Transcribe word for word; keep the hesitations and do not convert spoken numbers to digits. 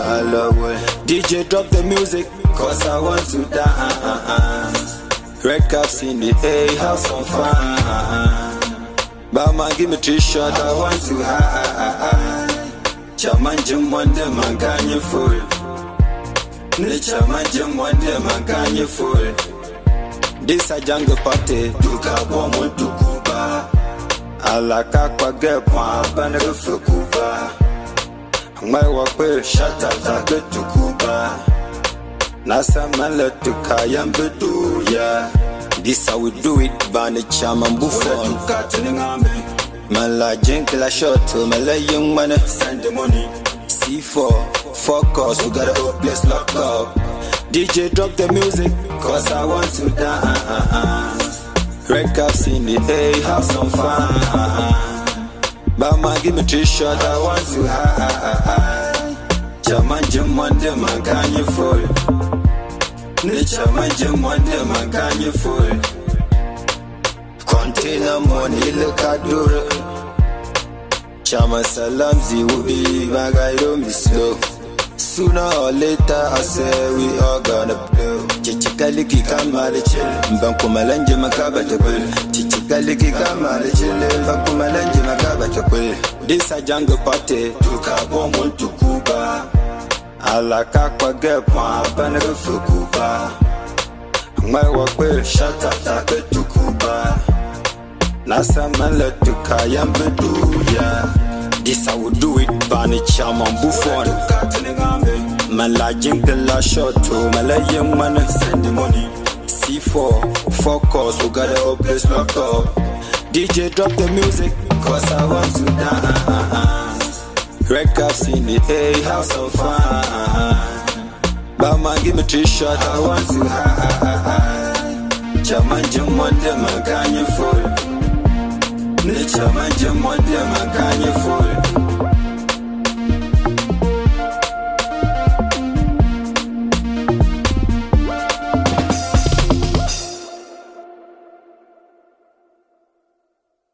I love it. D J drop the music, cause I want to dance. Red caps in the air, have some fun. Bama give me three shots, I want to hide. Chaman jim one day, man can you fool. Nature man jim one day, man can you fool. This a jungle party, duka bomo dukuba. Alaka kwa gepa, banega fukuba. My work will shut up, I get to Cuba. Nasa man let to Kayambe do, yeah. This how we do it, Bani Chaman Buffon. Man la jink la shot to my young man, send the money. C four, focus, we got a whole place locked up. D J drop the music, cause I want to dance. Red caps in the air, have some fun. Bama give me three shots, I want to hide. Chaman jim one day, man can you fool. Nature man jim one day, man can you fool. Container money, look at Dura. Chaman Salamzi will be my guy, don't be slow. Sooner or later, I say we all gonna blow. Chichikaliki kamale chill, Mbanku malanje makaba chakul. Chichikaliki kamale chill, Mbanku malanje makaba chakul. This a jungle party, tuka bomo tukuba. Alaka kwa gepa, banega fukuba. My work will shut up, take tukuba. Nasa man let tuka yambe do, yeah. This I would do it, Bani Chaman Buffon. Man la jingle la shot to my la young man, send the money. C four, focus, we got a whole place locked up. D J drop the music, cause I want to dance. Red caps in the air, have some fun. Bama give me three shots, I want to hide. Chaman jim one day, man can you fool. Nature man jim one day, man can you fool.